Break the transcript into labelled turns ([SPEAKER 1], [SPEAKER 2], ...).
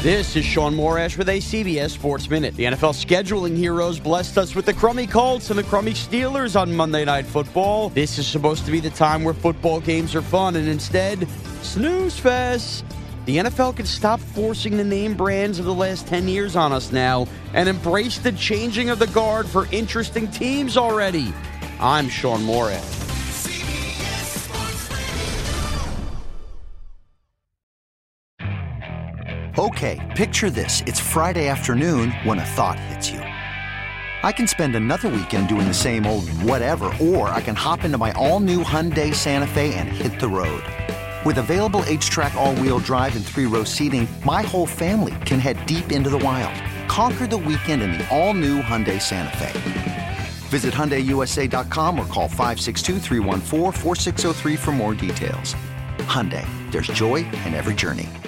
[SPEAKER 1] This is Sean Morash with a CBS Sports Minute. The NFL scheduling heroes blessed us with the crummy Colts and the crummy Steelers on Monday Night Football. This is supposed to be the time where football games are fun, and instead, snooze fest. The NFL can stop forcing the name brands of the last 10 years on us now and embrace the changing of the guard for interesting teams already. I'm Sean Morash.
[SPEAKER 2] Okay, picture this. It's Friday afternoon when a thought hits you. I can spend another weekend doing the same old whatever, or I can hop into my all-new Hyundai Santa Fe and hit the road. With available H-Track all-wheel drive and 3-row seating, my whole family can head deep into the wild. Conquer the weekend in the all-new Hyundai Santa Fe. Visit HyundaiUSA.com or call 562-314-4603 for more details. Hyundai, there's joy in every journey.